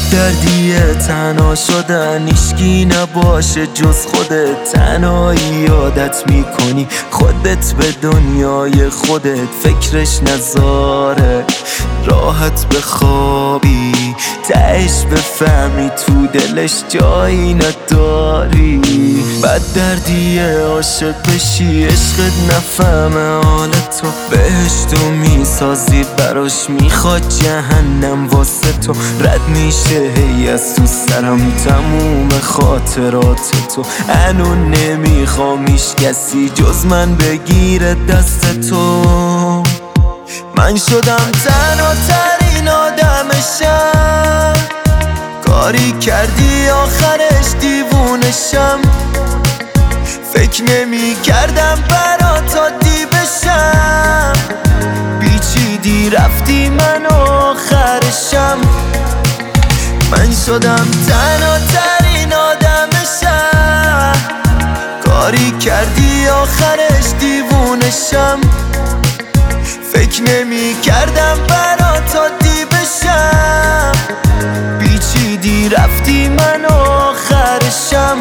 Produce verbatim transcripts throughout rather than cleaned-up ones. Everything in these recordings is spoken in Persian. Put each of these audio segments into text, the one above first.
بد دردیه تنها شدن، هیچکی نباشه جز خودت. تنهایی عادت میکنی خودت به دنیای خودت، فکرش نذاره راحت بخوابی، تهش بفهمی تو دلش جایی نداری. بد دردیه عاشق بشی عشقت نفهمه حالتو، بهشتو میسازی براش میخواد جهنم واسه تو. رد میشه هی از تو سرم تموم خاطرات تو، هنون نمیخوام هیچ کسی جز من بگیره دست تو. من شدم تنها ترین آدم شم، کاری کردی آخرش دیوونشم. فکر نمی کردم برات عادی بشم، پیچیدی رفتی من آخرشم. من شدم تنها ترین آدم شم، کاری کردی آخرش دیوونشم. فکر نمی کردم برات عادی بشم، پیچیدی رفتی من آخرشم.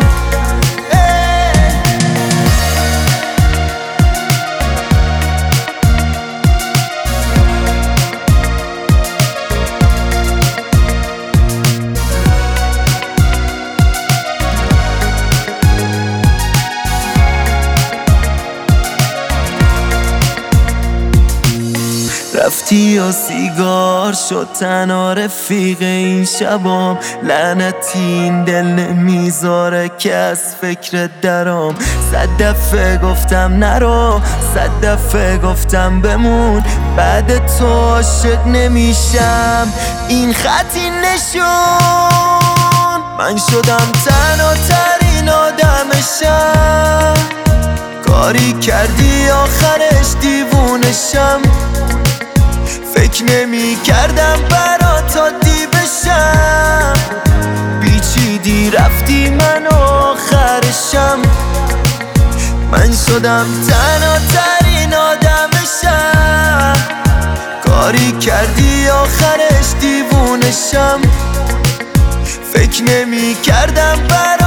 رفتی یا سیگار شد تنها رفیق این شبام، لعنتی این دل نمیذاره که از فکر درام. صد دفعه گفتم نرو، صد دفعه گفتم بمون، بعد تو عاشق نمیشم این خطی نشون. من شدم تنها ترین آدم شم، کاری کردی آخرش دیوونشم. فکر نمی کردم برات عادی بشم، پیچیدی رفتی من آخرشم. من شدم تنها ترین آدم شم، کاری کردی آخرش دیوونشم. فکر نمی کردم برات